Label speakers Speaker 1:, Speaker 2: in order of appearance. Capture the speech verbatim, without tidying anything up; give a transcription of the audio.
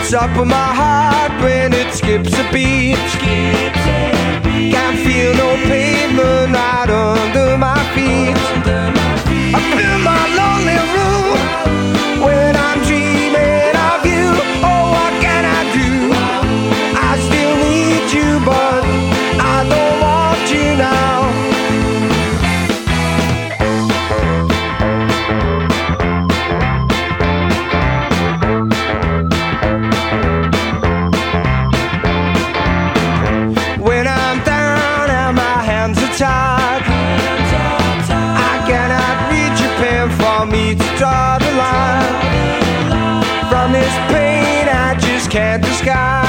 Speaker 1: up in my heart when it skips a beat. Can't feel no pavement right under my feet. Up in my lonely room when I'm dreaming of you. Oh, what can I do? I still need you, but I don't want you now. When I'm down and my hands are tied, I cannot reach your pen for me to draw the line. From this pain I just can't disguise.